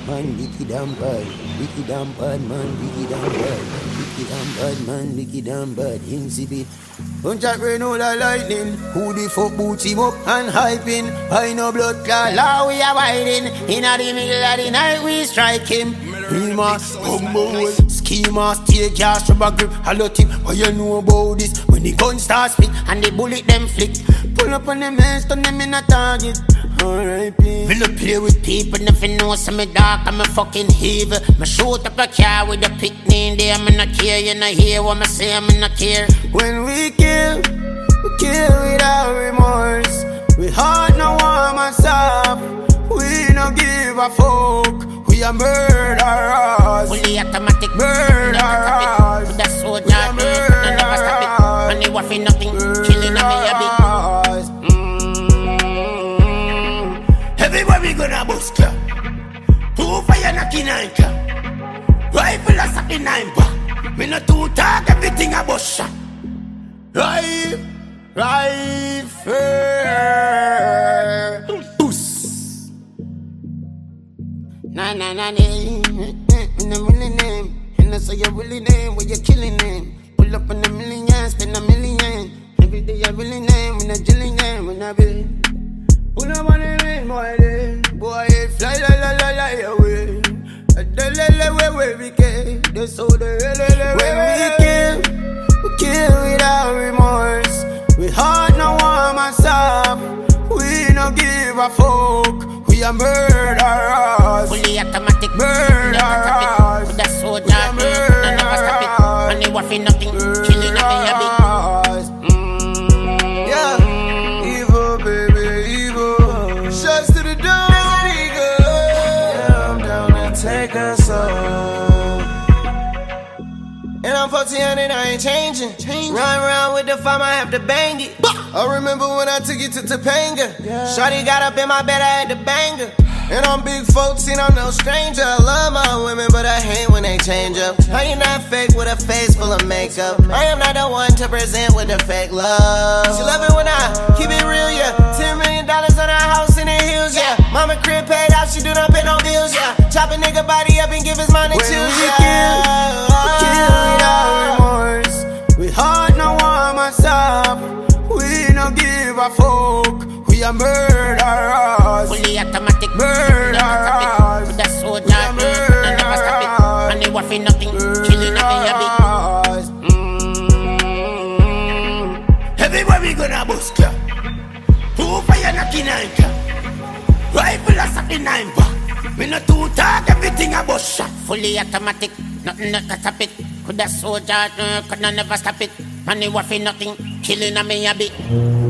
Man, wicked and bad. Wicked and bad, man, wicked and bad. Wicked and bad, man, wicked and bad. Insipid. Don't chat rain all the lightning. Who the fuck boots him up and hyping? I know blood clot, law we are hiding. In the middle of the night we strike him. Rima, humble, schema, steel gas, rubber grip, hollow tip. What you know about this? When the gun starts speak and the bullet them flick. Pull up on them hands, turn them in a target. R.I.P. Will play with people, nothing know some me dark, I'm a fucking evil. Me shoot up a car with a picnic there, me not care, you not hear what me say, me not care. When we kill without remorse. We heart no warm and soft. We no give a fuck. We are murderers. Fully automatic murderers. With a soldier, we never stop it. And they waffy nothing, killing a me a bit. Everywhere we gonna bust ya. Two fire knocking anchor. Rifle a sack the nine pack. Me no two talk, everything a bust ya. Rifle. Boost. Nah. In a million name. And I say your really name, where you killing name. Pull up on a million, spend a million. Every day I really name, when I jilling name, when I be. Pull up on the rain, boy, fly la away. Where we can, the soul, when we kill without remorse. We heart no warm and soft. We no give a fuck. We are murderers. Fully automatic murderers. With a soldier, we never stop it. And they waffy nothing, killing nothing a bit. Take us all. And I'm 14 and I ain't changing. Run around with the fire, I have to bang it. I remember when I took you to Topanga. Shawty got up in my bed, I had to bang her. And I'm big folks and I'm no stranger. I love my women, but I hate when they change up. I am not fake with a face full of makeup. I am not the one to present with the fake love. She love it when I keep it real, yeah. $10 million on her house in the hills, yeah. Mama crib paid out, she do not pay no bills, yeah. Chop a nigga body up and give his money to you, yeah. We kill without remorse. We heart no warm and soft. We no give a fuck. We are murderers. Fully automatic murderers. With a soldier, we never stop it. And they waffy nothing, killing nothing a bit. Everywhere we gonna bust ya. Two fire knocking anchor. Rifle a sack the nine pack. Me no two talk, everything a bust shot. Fully automatic, nothing that can stop it. Could a soldier, could never stop it. And they waffy nothing, killing a me a bit.